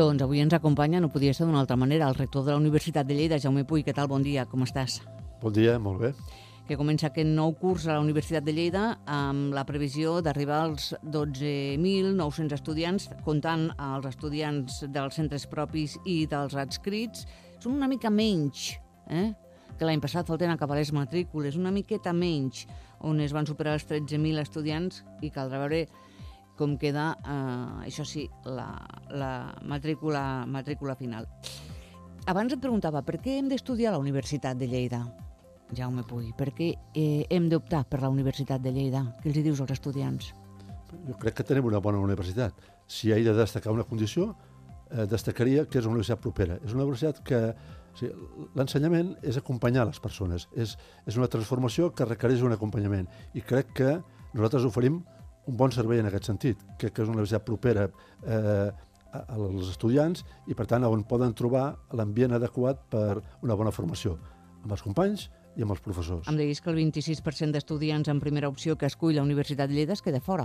Doncs avui ens acompanya, no podia ser d'una altra manera, el rector de la Universitat de Lleida, Jaume Puy. Què tal? Bon dia, com estàs? Bon dia, molt bé. Que comença aquest nou curs a la Universitat de Lleida amb la previsió d'arribar als 12.900 estudiants, comptant els estudiants dels centres propis i dels adscrits. Són una mica menys, que l'any passat falten acabar les matrícules, una miqueta menys, on es van superar els 13.000 estudiants i caldrà veure com queda, això sí, la matrícula final. Abans et preguntava, per què hem d'estudiar a la Universitat de Lleida, Jaume Puy? Per què hem d'optar per la Universitat de Lleida? Què els hi dius als estudiants? Jo crec que tenim una bona universitat. Si he de destacar una condició, destacaria que és una universitat propera. És una universitat que... l'ensenyament és acompanyar les persones. És una transformació que requereix un acompanyament. I crec que nosaltres oferim un bon servei en aquest sentit. Crec que és una universitat propera als estudiants i, per tant, on poden trobar l'ambient adequat per una bona formació amb els companys i amb els professors. Em deies que el 26% d'estudiants en primera opció que escull la Universitat de Lleida es queda fora.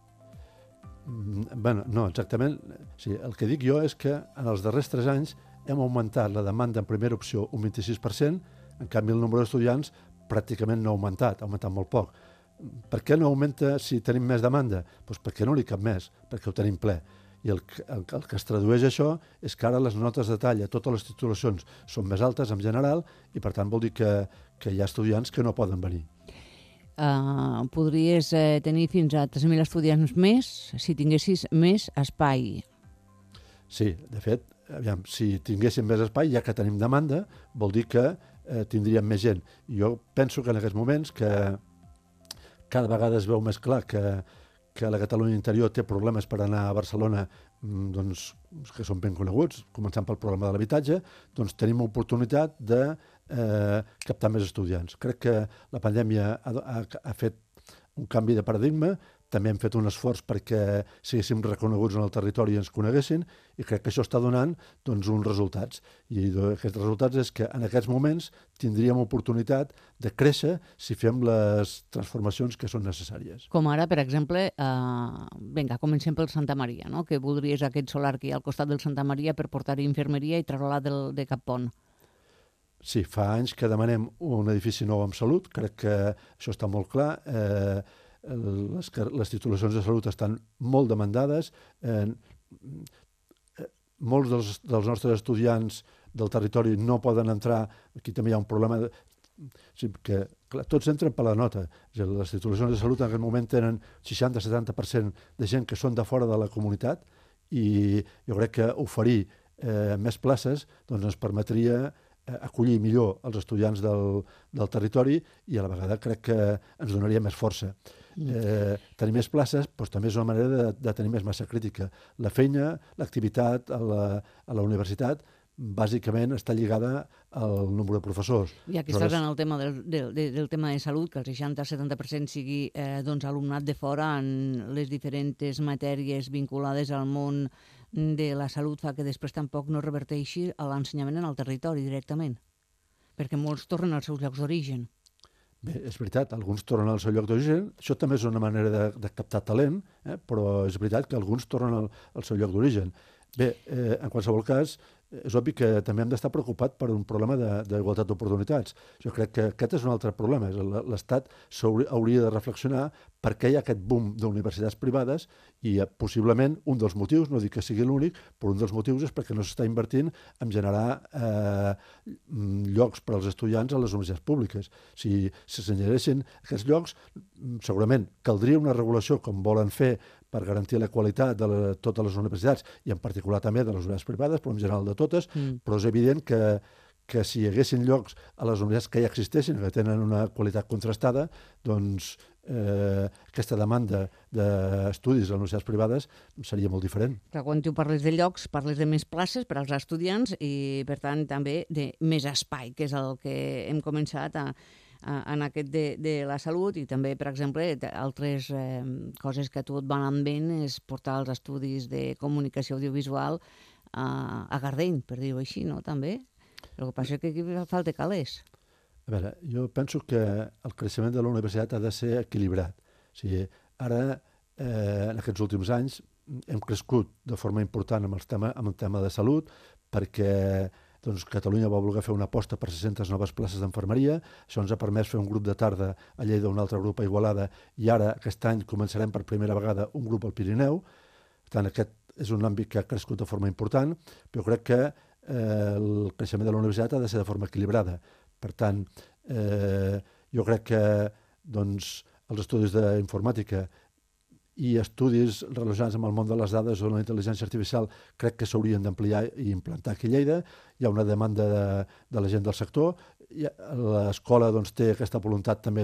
Bé, no, exactament. Sí, el que dic jo és que en els darrers 3 anys hem augmentat la demanda en primera opció un 26%, en canvi el nombre d'estudiants pràcticament no ha augmentat molt poc. Per què no augmenta si tenim més demanda? Doncs perquè no li cap més, perquè ho tenim ple. I el que es tradueix això és que ara les notes de tall a totes les titulacions són més altes en general i per tant vol dir que hi ha estudiants que no poden venir. Podries tenir fins a 3.000 estudiants més si tinguessis més espai. Sí, de fet, aviam, si tinguéssim més espai, ja que tenim demanda, vol dir que tindríem més gent. I jo penso que en aquests moments que cada vegada es veu més clar que la Catalunya interior té problemes per anar a Barcelona, doncs, que són ben coneguts, començant pel problema de l'habitatge, doncs tenim oportunitat de captar més estudiants. Crec que la pandèmia ha fet un canvi de paradigma, també hem fet un esforç perquè siguéssim reconeguts en el territori i ens coneguessin, i crec que això està donant doncs, uns resultats. I aquests resultats és que en aquests moments tindríem oportunitat de créixer si fem les transformacions que són necessàries. Com ara, per exemple, vinga, comencem pel Santa Maria, no? Que voldries aquest solar que hi ha al costat del Santa Maria per portar-hi infermeria i treure-la de Cap Pont. Sí, fa anys que demanem un edifici nou amb salut, crec que això està molt clar. Les titulacions de salut estan molt demandades. Molts dels nostres estudiants del territori no poden entrar. Aquí també hi ha un problema sí, que clar, tots entren per la nota. Les titulacions de salut en aquest moment tenen 60-70% de gent que són de fora de la comunitat i jo crec que oferir més places doncs ens permetria acollir millor els estudiants del territori i a la vegada crec que ens donaria més força. Tenir més places doncs, també és una manera de tenir més massa crítica. La feina, l'activitat a la universitat bàsicament està lligada al nombre de professors. I aquí estàs en el tema del tema de salut, que el 60-70% sigui alumnat de fora en les diferents matèries vinculades al món de la salut, fa que després tampoc no reverteixi a l'ensenyament en el territori directament, perquè molts tornen als seus llocs d'origen. Bé, és veritat, alguns tornen al seu lloc d'origen, això també és una manera de captar talent, però és veritat que alguns tornen al seu lloc d'origen. Bé, en qualsevol cas, és obvi que també hem d'estar preocupats per un problema d'igualtat d'oportunitats. Jo crec que aquest és un altre problema. L'Estat hauria de reflexionar per què hi ha aquest boom d'universitats privades i possiblement un dels motius, no dic que sigui l'únic, però un dels motius és perquè no s'està invertint en generar llocs per als estudiants a les universitats públiques. Si s'assenyalessin aquests llocs, segurament caldria una regulació com volen fer per garantir la qualitat de totes les universitats i en particular també de les universitats privades, però en general de totes, però és evident que si hi haguessin llocs a les universitats que ja existeixin, que tenen una qualitat contrastada, doncs aquesta demanda d'estudis a les universitats privades seria molt diferent. Clar, quan tu parles de llocs, parles de més places per als estudiants i, per tant, també de més espai, que és el que hem començat en aquest de la salut i també, per exemple, altres coses que tot va anant bé és portar els estudis de comunicació audiovisual a Gardeny, per dir-ho així, no? També. El que passa és que aquí falta calés. A veure, jo penso que el creixement de la universitat ha de ser equilibrat. O sigui, ara, en aquests últims anys, hem crescut de forma important amb el tema de salut, perquè Catalunya va voler fer una aposta per 600 noves places d'enfermeria. Això ens ha permès fer un grup de tarda a Lleida, un altre grup a Igualada, i ara aquest any començarem per primera vegada un grup al Pirineu. Per tant, aquest és un àmbit que ha crescut de forma important, però crec que el creixement de la universitat ha de ser de forma equilibrada. Per tant, jo crec que els estudis d'informàtica i estudis relacionats amb el món de les dades o la intel·ligència artificial crec que s'haurien d'ampliar i implantar aquí a Lleida. Hi ha una demanda de la gent del sector. L'escola té aquesta voluntat també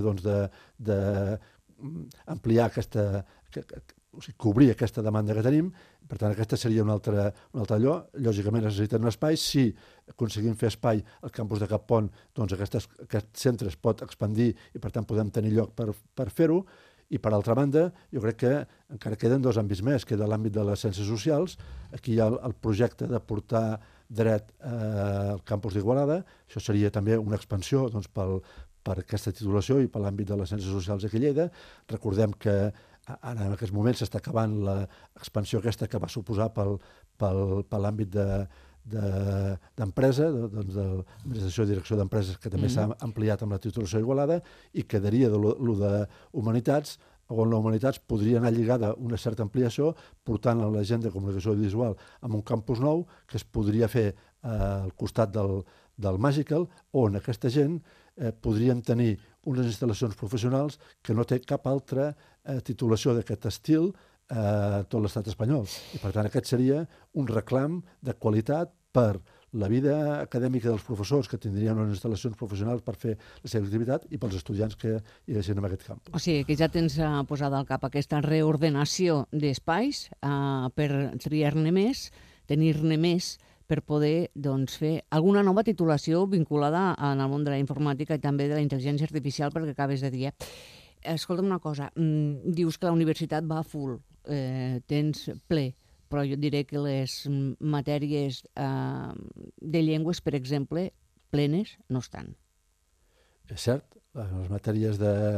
d'ampliar cobrir aquesta demanda que tenim. Per tant, aquesta seria un altre lloc. Lògicament necessiten un espai. Si aconseguim fer espai al campus de Cap Pont, aquest centre es pot expandir i per tant podem tenir lloc per fer-ho. I, per altra banda, jo crec que encara queden 2 àmbits més. Queda l'àmbit de les ciències socials. Aquí hi ha el projecte de portar dret al campus d'Igualada. Això seria també una expansió per aquesta titulació i per l'àmbit de les ciències socials aquí a Lleida. Recordem que ara en aquests moments s'està acabant l'expansió aquesta que va suposar per l'àmbit d'empresa, d'administració i direcció d'empreses, que també s'ha ampliat amb la titulació a Igualada, i quedaria lo de humanitats, on la humanitats podria anar lligada una certa ampliació, portant la gent de comunicació audiovisual amb un campus nou que es podria fer al costat del Magical, on aquesta gent podrien tenir unes instal·lacions professionals que no té cap altra titulació d'aquest estil a tot l'estat espanyol. I, per tant, aquest seria un reclam de qualitat per la vida acadèmica dels professors, que tindrien unes instal·lacions professionals per fer la seva activitat, i pels estudiants que hi haguessin en aquest campus. O sigui, que ja tens posada al cap aquesta reordenació d'espais per triar-ne més, tenir-ne més, per poder fer alguna nova titulació vinculada al món de la informàtica i també de la intel·ligència artificial, perquè acabes de dir. Escolta'm una cosa, dius que la universitat va a full, tens ple, però jo diré que les matèries de llengües, per exemple, plenes no estan. És cert, les matèries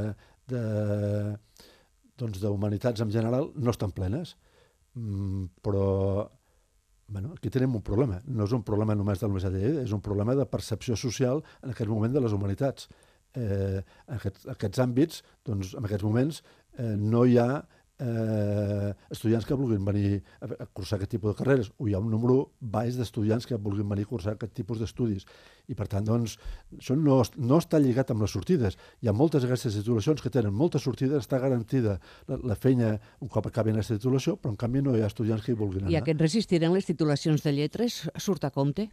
d'humanitats en general no estan plenes, però aquí tenim un problema. No és un problema només de la Universitat de Lleida, és un problema de percepció social en aquest moment de les humanitats. En aquests àmbits, en aquests moments, no hi ha estudiants que vulguin venir a cursar aquest tipus de carreres, o hi ha un número baix d'estudiants que vulguin venir a cursar aquest tipus d'estudis. I, per tant, això no està lligat amb les sortides. Hi ha moltes d'aquestes titulacions que tenen moltes sortides, està garantida la feina un cop acabin aquesta titulació, però en canvi no hi ha estudiants que hi vulguin anar. I aquest resistir en les titulacions de lletres surt a compte?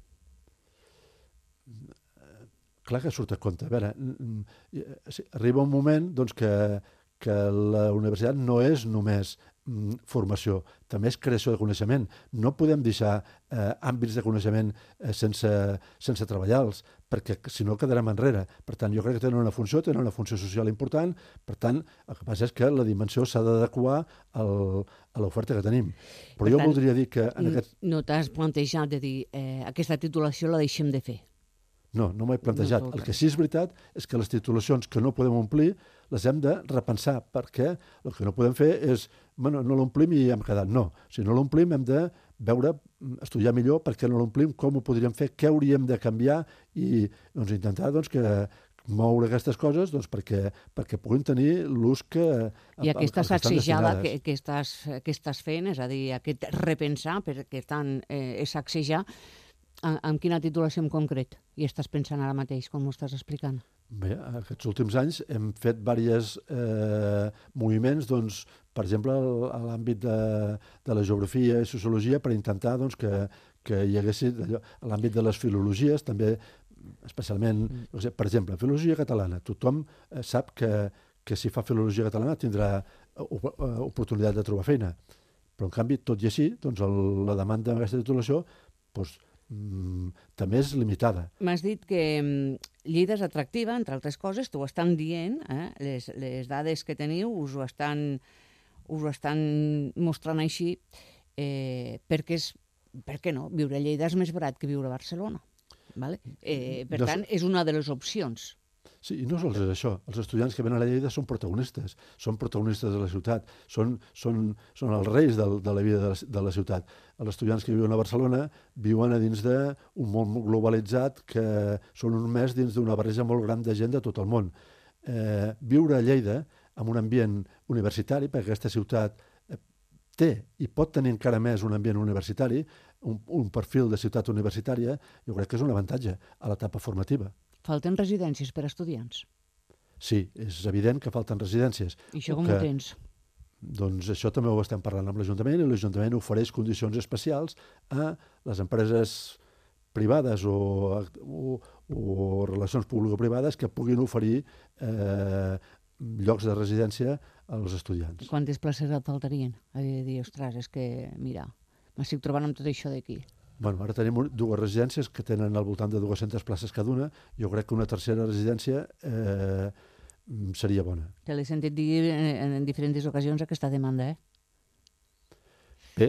Clar que surt a compte. A veure, arriba un moment que la universitat no és només formació, també és creació de coneixement. No podem deixar àmbits de coneixement sense treballar-los, perquè si no quedarem enrere. Per tant, jo crec que tenen una funció social important. Per tant, el que passa és que la dimensió s'ha d'adequar a l'oferta que tenim. Però jo voldria dir que... No t'has plantejat de dir aquesta titulació la deixem de fer? No m'ho he plantejat. El que sí és veritat és que les titulacions que no podem omplir les hem de repensar, perquè el que no podem fer és, no l'omplim i hem quedat. No, si no l'omplim hem de veure, estudiar millor per què no l'omplim, com ho podríem fer, què hauríem de canviar i intentar que moure aquestes coses perquè puguin tenir l'ús que... I aquesta sacsejada que estàs fent, és a dir, aquest repensar, perquè és sacsejar, amb quina titulació en concret hi estàs pensant ara mateix, com ho estàs explicant? Bé, aquests últims anys hem fet diversos moviments, per exemple, a l'àmbit de la geografia i sociologia, per intentar que hi hagués a l'àmbit de les filologies, també especialment, per exemple, filologia catalana. Tothom sap que si fa filologia catalana tindrà oportunitat de trobar feina. Però, en canvi, tot i així, la demanda d'aquesta titulació també és limitada. M'has dit que Lleida és atractiva, entre altres coses, t'ho estan dient, les dades que teniu us ho estan mostrant així, perquè per què no? Viure a Lleida és més barat que viure a Barcelona. Per tant, és una de les opcions. Sí, i no sols és això. Els estudiants que venen a Lleida són protagonistes de la ciutat, són els reis de la vida de la ciutat. Els estudiants que viuen a Barcelona viuen a dins d'un món globalitzat que són un mes dins d'una barreja molt gran de gent de tot el món. Viure a Lleida en un ambient universitari, perquè aquesta ciutat té i pot tenir encara més un ambient universitari, un perfil de ciutat universitària, jo crec que és un avantatge a l'etapa formativa. Falten residències per a estudiants. Sí, és evident que falten residències. I això com ho tens? Doncs això també ho estem parlant amb l'Ajuntament i l'Ajuntament ofereix condicions especials a les empreses privades o relacions público-privades que puguin oferir llocs de residència als estudiants. Quantes places et faltarien? A dir, ostres, és que, mira, m'estic trobant amb tot això d'aquí. Bueno, ara tenim dues residències que tenen al voltant de 200 places cada una. Jo crec que una tercera residència seria bona. Te l'he sentit dir en diferents ocasions aquesta demanda, Bé,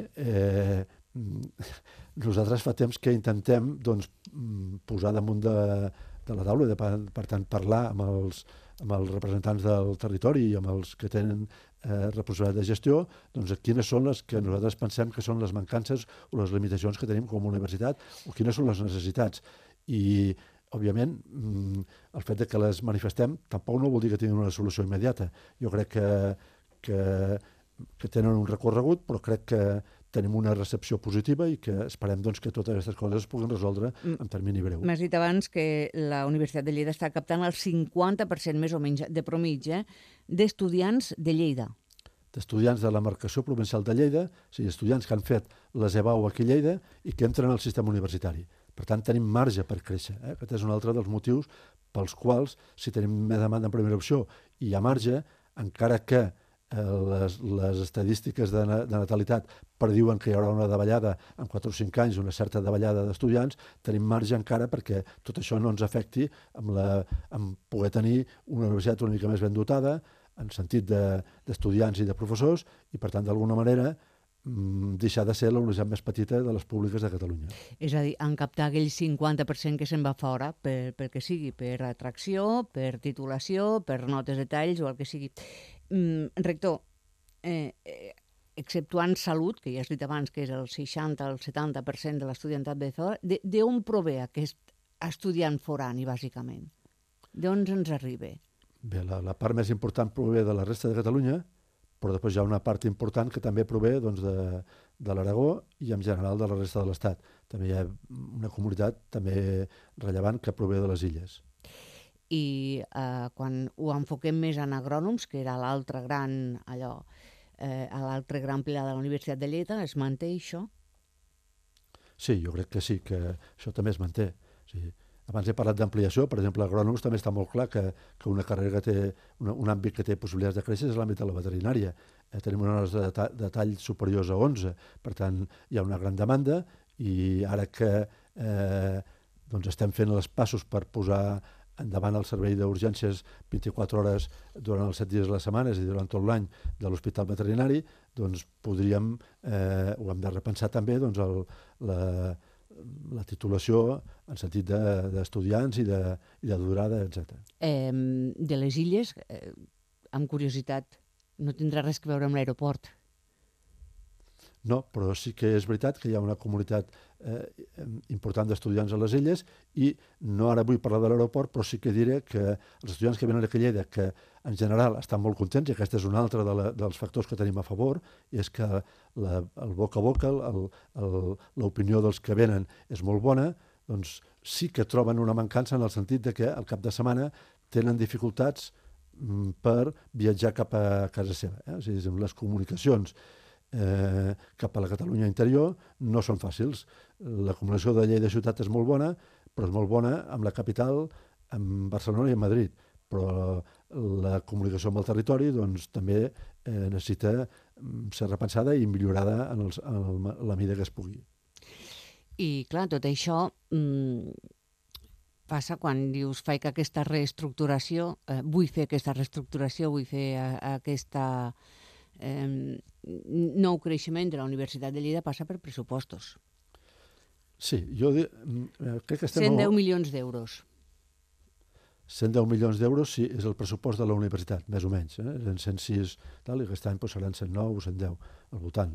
nosaltres fa temps que intentem posar damunt de la taula, per tant, parlar amb els representants del territori i amb els que tenen responsabilitat de gestió, doncs quines són les que nosaltres pensem que són les mancances o les limitacions que tenim com a universitat o quines són les necessitats. I, òbviament, el fet que les manifestem tampoc no vol dir que tinguin una solució immediata. Jo crec que tenen un recorregut, però crec que tenim una recepció positiva i que esperem que totes aquestes coses es puguin resoldre en termini breu. M'has dit abans que la Universitat de Lleida està captant el 50% més o menys de promitja d'estudiants de Lleida. D'estudiants de la marcació provincial de Lleida, o sigui, estudiants que han fet les EBAU aquí a Lleida i que entren al sistema universitari. Per tant, tenim marge per créixer. Aquest és un altre dels motius pels quals, si tenim més demanda en primera opció i hi ha marge, encara que les estadístiques de natalitat prediuen que hi haurà una davallada en 4 o 5 anys, una certa davallada d'estudiants, tenim marge encara perquè tot això no ens afecti en poder tenir una universitat una mica més ben dotada, en sentit d'estudiants i de professors, i per tant, d'alguna manera, deixar de ser la universitat més petita de les públiques de Catalunya. És a dir, en captar aquell 50% que se'n va fora, per que sigui, per atracció, per titulació, per notes de talls o el que sigui. Rector, exceptuant salut, que ja has dit abans que és el 60 o el 70% de l'estudiantat de fora, d'on prové aquest estudiant forani, bàsicament? D'on ens arriba? Bé, la part més important prové de la resta de Catalunya, però després hi ha una part important que també prové de l'Aragó i en general de la resta de l'Estat. També hi ha una comunitat també rellevant que prové de les illes. I quan ho enfoquem més en agrònoms, que era l'altre gran pilar de la Universitat de Lleida, es manté això? Sí, jo crec que sí, que això també es manté. O sigui, abans he parlat d'ampliació, per exemple, agrònoms també està molt clar que una carrera que té, un àmbit que té possibilitats de créixer és l'àmbit de la veterinària. Tenim unes hores de tall superiors a 11, per tant, hi ha una gran demanda i ara que estem fent els passos per posar endavant el servei d'urgències 24 hores durant els 7 dies de la setmana, és a dir, durant tot l'any de l'hospital veterinari, doncs podríem, ho hem de repensar també, la titulació en sentit d'estudiants i de durada, etc. De les illes, amb curiositat, no tindrà res a veure amb l'aeroport. No, però sí que és veritat que hi ha una comunitat important d'estudiants a les illes i no ara vull parlar de l'aeroport, però sí que diré que els estudiants que venen a Lleida, que en general estan molt contents, i aquest és un altre dels factors que tenim a favor, i és que el boca a boca, l'opinió dels que venen és molt bona, doncs sí que troben una mancança en el sentit de que al cap de setmana tenen dificultats per viatjar cap a casa seva. És a dir, les comunicacions cap a la Catalunya interior no són fàcils. La comunicació de Lleida ciutat és molt bona, però és molt bona amb la capital, amb Barcelona i amb Madrid. Però la comunicació amb el territori doncs, també necessita ser repensada i millorada en la mida que es pugui. I clar, tot això passa quan dius faig aquesta reestructuració, vull fer aquesta reestructuració, vull fer aquesta nou creixement de la Universitat de Lleida, passa per pressupostos. Sí, jo crec que estem... 110 milions d'euros. 110 milions d'euros sí, és el pressupost de la universitat, més o menys. Eren 106, tal, i aquest any seran 109 o 110, al voltant.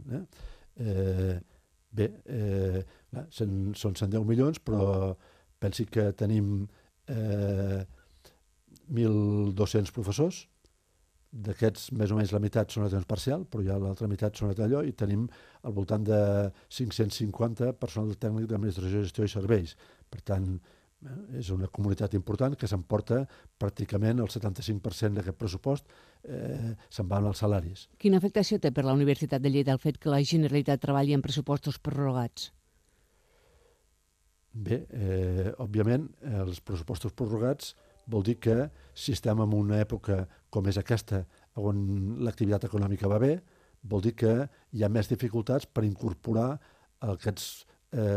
Bé, són 110 milions, però pensi que tenim 1.200 professors. D'aquests, més o menys la meitat són a temps parcial, però ja l'altra meitat són a allò, i tenim al voltant de 550 personal tècnic d'administració, gestió i serveis. Per tant, és una comunitat important que s'emporta pràcticament el 75% d'aquest pressupost, se'n van als salaris. Quina afectació té per la Universitat de Lleida el fet que la Generalitat treballi en pressupostos prorrogats? Bé, òbviament, els pressupostos prorrogats vol dir que si estem en una època com és aquesta, on l'activitat econòmica va bé, vol dir que hi ha més dificultats per incorporar aquest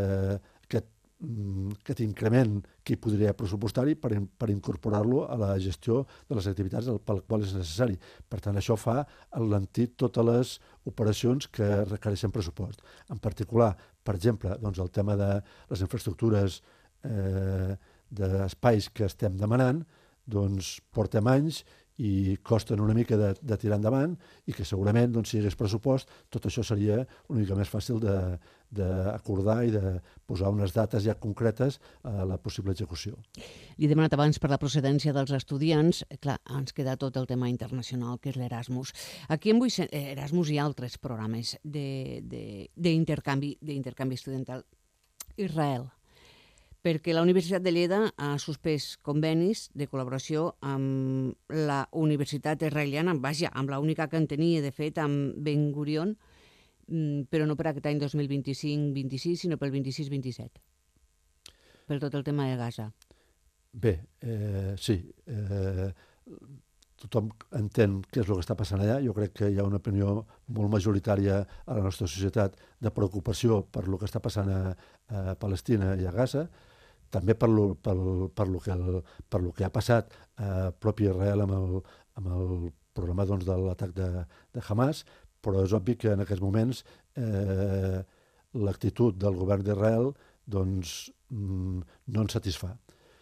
increment que hi podria pressupostari per incorporar-lo a la gestió de les activitats pel qual és necessari. Per tant, això fa alentir totes les operacions que requereixen pressupost. En particular, per exemple, doncs el tema de les infraestructures d'espais que estem demanant, doncs portem anys i costen una mica de tirar endavant, i que segurament, doncs, si hi hagués pressupost, tot això seria una mica més fàcil d'acordar i de posar unes dates ja concretes a la possible execució. Li he demanat abans per la procedència dels estudiants. Clar, ens queda tot el tema internacional, que és l'Erasmus. Aquí en Erasmus hi ha altres programes d'intercanvi estudiantal. Israel, perquè la Universitat de Lleida ha suspès convenis de col·laboració amb la Universitat Israeliana, amb l'única que en tenia, de fet, amb Ben Gurion, però no per aquest any 2025-26, sinó pel 26-27, per tot el tema de Gaza. Bé, sí, tothom entén què és el que està passant allà. Jo crec que hi ha una opinió molt majoritària a la nostra societat de preocupació per el que està passant a Palestina i a Gaza, també per lo que ha passat a propi Israel amb el problema, doncs, de l'atac de Hamas, però és obvi que en aquests moments l'actitud del govern d'Israel, doncs, no ens satisfà.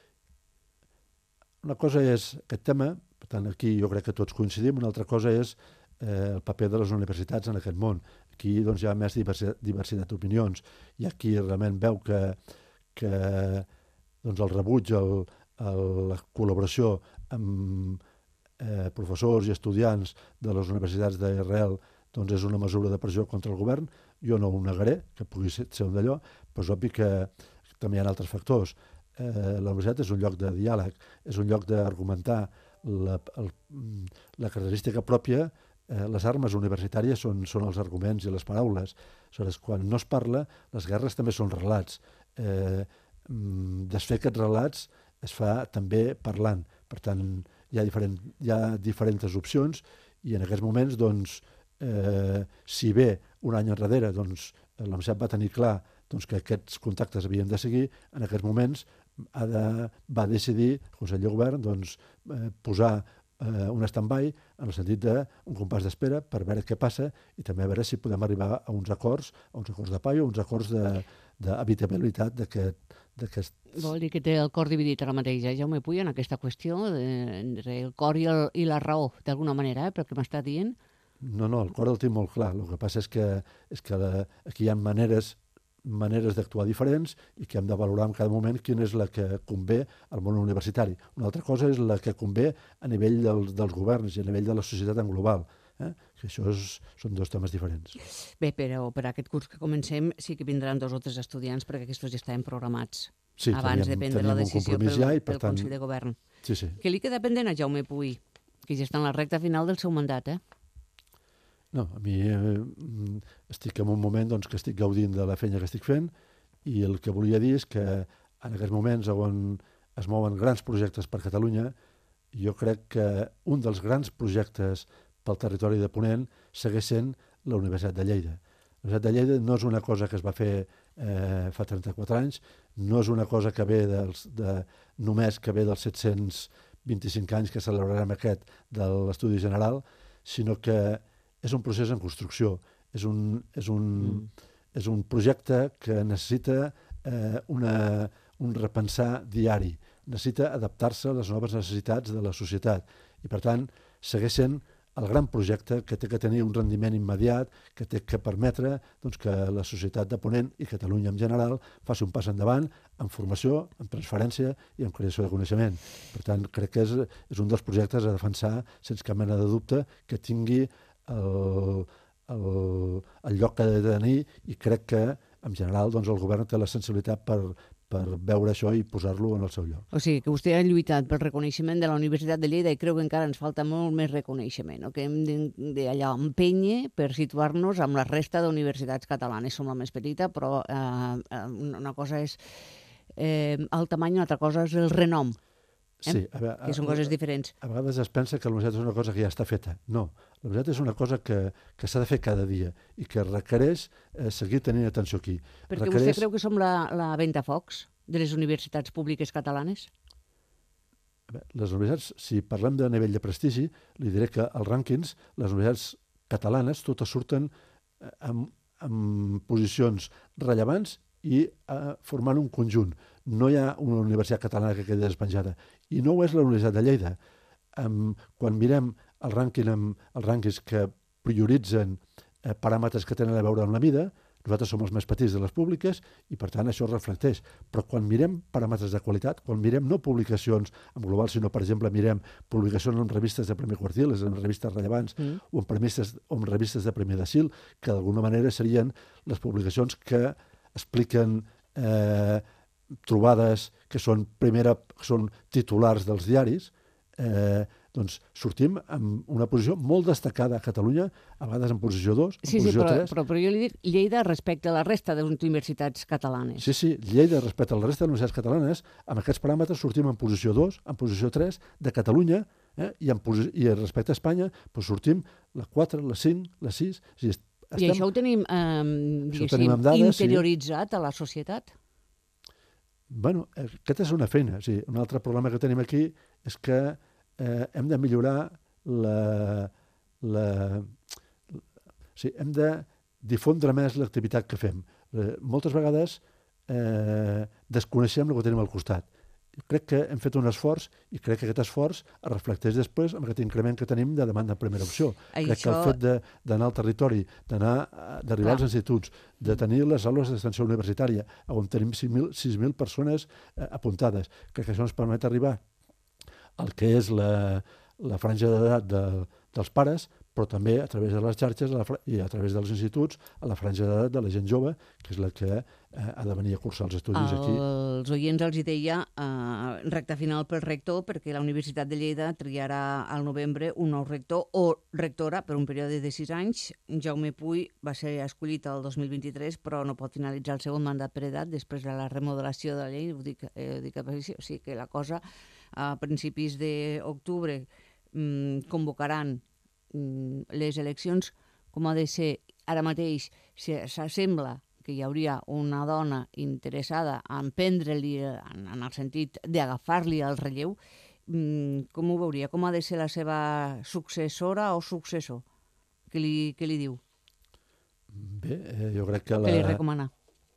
Una cosa és aquest tema, per tant, aquí jo crec que tots coincidim. Una altra cosa és el paper de les universitats en aquest món. Aquí, doncs, hi ha més diversitat d'opinions. Hi ha qui realment veu que doncs, el rebuig a la col·laboració amb professors i estudiants de les universitats d'Israel, doncs, és una mesura de pressió contra el govern. Jo no ho negaré, que pugui ser un d'allò, però és obvi que també hi ha altres factors. La universitat és un lloc de diàleg, és un lloc d'argumentar la característica pròpia. Les armes universitàries són els arguments i les paraules. Aleshores, quan no es parla, les guerres també són relats. Desfer aquests relats es fa també parlant. Per tant, hi ha diferents opcions, i en aquests moments, doncs, si bé un any enrere, doncs, la universitat va tenir clar, doncs, que aquests contactes havien de seguir, en aquests moments va decidir el Consell de Govern, doncs, posar un stand-by en el sentit d'un compàs d'espera per veure què passa, i també a veure si podem arribar a uns acords de pau, uns acords d'habitabilitat d'aquest... Vol dir que té el cor dividit ara mateix, Jaume Puy, en aquesta qüestió, entre el cor i la raó, d'alguna manera, pel que m'està dient? No, el cor el tinc molt clar. El que passa és que aquí hi ha maneres d'actuar diferents, i que hem de valorar en cada moment quina és la que convé al món universitari. Una altra cosa és la que convé a nivell dels governs i a nivell de la societat en global. Que això són dos temes diferents. Bé, però per aquest curs que comencem sí que vindran 2 o 3 estudiants, perquè aquests ja estaven programats abans de prendre la decisió pel Consell de Govern. Sí. Què li queda pendent a Jaume Puy, que ja està en la recta final del seu mandat, No, a mi estic en un moment, doncs, que estic gaudint de la feina que estic fent, i el que volia dir és que en aquests moments on es mouen grans projectes per Catalunya, jo crec que un dels grans projectes pel territori de Ponent segueix sent la Universitat de Lleida. La Universitat de Lleida no és una cosa que es va fer fa 34 anys, no és una cosa que ve només que ve dels 725 anys que celebrarem aquest de l'Estudi General, sinó que és un procés en construcció, és un projecte que necessita un repensar diari. necessita adaptar-se a les noves necessitats de la societat i, per tant, segueix sent el gran projecte que té que tenir un rendiment immediat, que té que permetre doncs, que la societat de Ponent i Catalunya en general faci un pas endavant en formació, en transferència i en creació de coneixement. Per tant, crec que és un dels projectes a defensar sense cap mena de dubte que tingui el lloc que ha de tenir i crec que, en general, doncs, el govern té la sensibilitat per veure això i posar-lo en el seu lloc. O sigui, que vostè ha lluitat pel reconeixement de la Universitat de Lleida i creu que encara ens falta molt més reconeixement, no? Que hem d'allò empènyer per situar-nos amb la resta d'universitats catalanes. Som la més petita, però una cosa és el tamany, una altra cosa és el renom. Sí, que són coses diferents. A vegades es pensa que la universitat és una cosa que ja està feta. No, la universitat és una cosa que s'ha de fer cada dia i que requereix seguir tenint atenció aquí. Perquè vostè creu que som la ventafocs de les universitats públiques catalanes? Les universitats, si parlem de nivell de prestigi, li diré que als rànquings les universitats catalanes totes surten en posicions rellevants i formant un conjunt. No hi ha una universitat catalana que quedi despenjada. I no ho és la Universitat de Lleida. Quan mirem els rànquings que prioritzen paràmetres que tenen a veure amb la vida, nosaltres som els més petits de les públiques i, per tant, això es reflecteix. Però quan mirem paràmetres de qualitat, quan mirem no publicacions en global, sinó, per exemple, mirem publicacions en revistes de Premi Quartiles, en revistes rellevants o en revistes de Premi d'Asil, que d'alguna manera serien les publicacions que expliquen trobades que són titulars dels diaris, doncs sortim amb una posició molt destacada a Catalunya, a vegades en posició 2, en posició 3. Però jo li dic Lleida respecte a la resta de les universitats catalanes. Sí, Lleida respecte a la resta de les universitats catalanes, amb aquests paràmetres sortim en posició 2, en posició 3 de Catalunya, i respecte a Espanya doncs sortim la 4, la 5, la 6... I això ho tenim, interioritzat a la societat? Bueno, aquesta és una feina. Sí. Un altre problema que tenim aquí és que hem de millorar hem de difondre més l'activitat que fem. Moltes vegades desconeixem el que tenim al costat. Crec que hem fet un esforç i crec que aquest esforç es reflecteix després amb aquest increment que tenim de demanda en primera opció. Crec que el fet d'anar al territori, d'arribar als instituts, de tenir les aules d'extensió universitària, on tenim 6.000 persones apuntades, crec que això ens permet arribar al que és la franja d'edat dels pares, però també a través de les xarxes i a través dels instituts a la franja d'edat de la gent jove, que és la que ha de venir a cursar els estudis aquí. Els oients els deia recta final pel rector, perquè la Universitat de Lleida triarà al novembre un nou rector o rectora per un període de 6 anys. Jaume Puy va ser escollit el 2023, però no pot finalitzar el segon mandat per edat després de la remodelació de la llei. Ho dic així, o sigui que la cosa a principis d'octubre convocaran les eleccions, com ha de ser ara mateix. S'assembla que hi hauria una dona interessada en prendre-li, en el sentit d'agafar-li el relleu. Com ho veuria? Com ha de ser la seva successora o successor? Què li diu? Bé, jo crec que Què li recomana?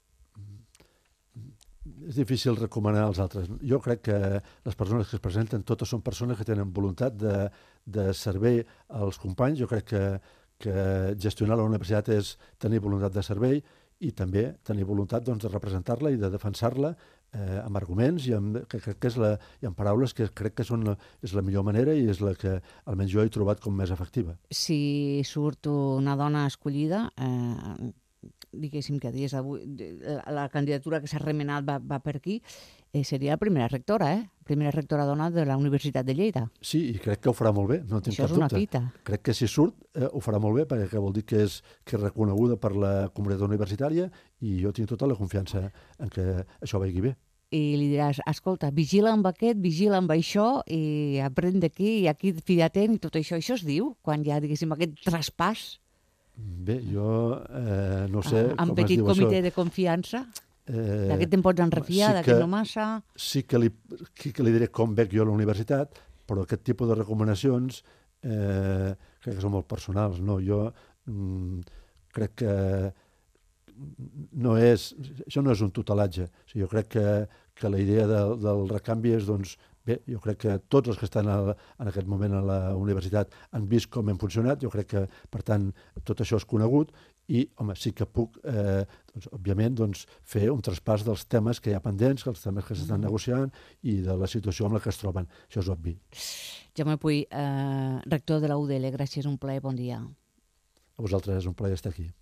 És difícil recomanar als altres. Jo crec que les persones que es presenten totes són persones que tenen voluntat de servei als companys. Jo crec que gestionar la universitat és tenir voluntat de servei i també tenir voluntat de representar-la i de defensar-la amb arguments i amb paraules que crec que és la millor manera i és la que almenys jo he trobat com més efectiva. Si surt una dona escollida, diguéssim que dies d'avui, la candidatura que s'ha remenat va per aquí, seria la primera rectora, primera rectora dona de la Universitat de Lleida. Sí, i crec que ho farà molt bé, no tinc cap dubte. Això és una fita. Crec que si surt ho farà molt bé, perquè vol dir que és reconeguda per la comunitat universitària i jo tinc tota la confiança en que això vagi bé. I li diràs, escolta, vigila amb aquest, vigila amb això, i aprèn d'aquí, i aquí fidatent, i tot això. Això es diu quan hi ha, diguéssim, aquest traspàs? Bé, jo no sé com es diu això. En petit comitè de confiança? D'aquest te'n pots enrefiar, d'aquest no massa? Sí que li diré com veig jo a la universitat, però aquest tipus de recomanacions crec que són molt personals. No? Jo crec que això no és un tutelatge. O sigui, jo crec que la idea del recanvi és, doncs, bé, jo crec que tots els que estan en aquest moment a la universitat han vist com hem funcionat, jo crec que, per tant, tot això és conegut i, home, sí que puc, doncs, òbviament, doncs, fer un traspàs dels temes que hi ha pendents, els temes que s'estan negociant i de la situació amb la que es troben. Això és obvi. Jaume Puy, rector de la UDL, gràcies, un plaer, bon dia. A vosaltres és un plaer estar aquí.